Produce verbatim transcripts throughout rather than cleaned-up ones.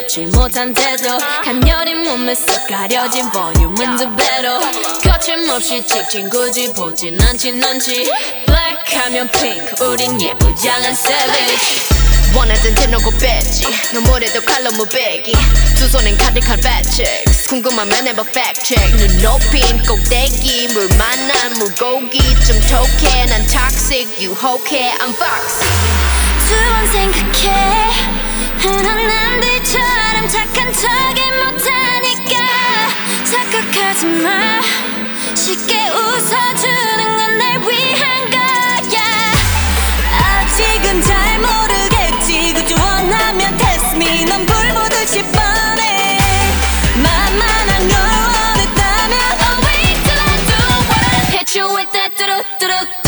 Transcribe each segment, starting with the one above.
좋지 못한 태도 간녀린 몸에 쏙 가려진 볼륨은 두 배로 거침없이 찍힌 굳이 보진 않지 넌지 Black 하면 pink 우린 예쁘장한 savage 원하던 대놓고 뺐지 너무래도 칼로 무배기 두 손엔 카드칼 배치ks 궁금하면 해봐 fact check 눈 높인 꼭대기 물 만난 물고기 좀 톡해 난 toxic 유혹해 I'm foxy 두 번 생각해 흔한 남들처럼 착한 척이 못하니까 착각하지 마 쉽게 웃어주는 건 날 위한 거야 아직은 잘 모르겠지 그저 원하면 test me 넌 불 보듯이 뻔해 만만한 걸 원했다면 Oh wait till I do what I hit you with that 뚜루뚜루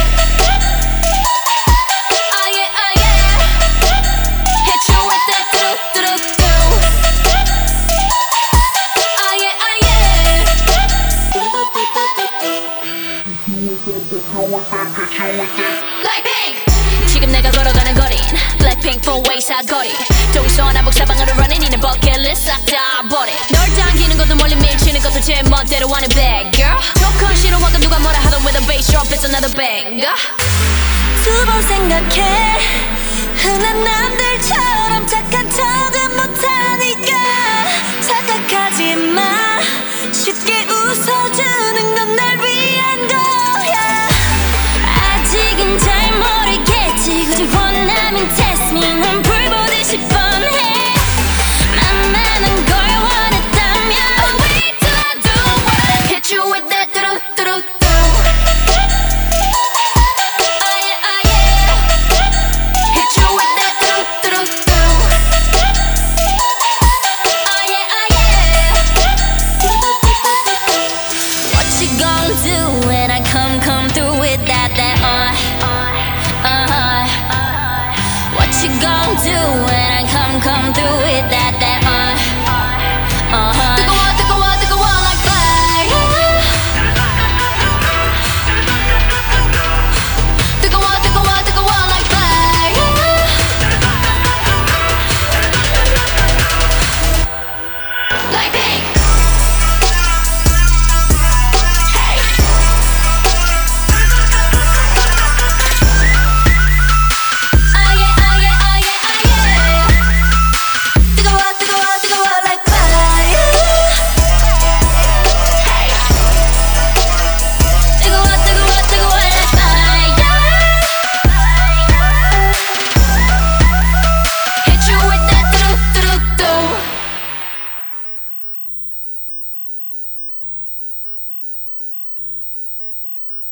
Blackpink 지금 내가 걸어가는 거린 Blackpink four way 사거리 동서남북 사방으로 running 이는 버킷리스트 싹 다 버려 널 당기는 것도 멀리 밀치는 것도 제 멋대로 하는 bad girl 조금 싫어하고 누가 뭐라 하던 with a bass drop it's another banger 두 번 생각해 흔한 남들처럼 착한 척은 못하니까 착각하지 마 쉽게 웃어주는 건 날 위한 거야 아직은 잘 모르겠지 굳이 원하면 test me 넌 불 보듯이 뻔해 만만한 걸 원했다면 Oh wait till I do what I hit you with that 뚜루뚜루 do it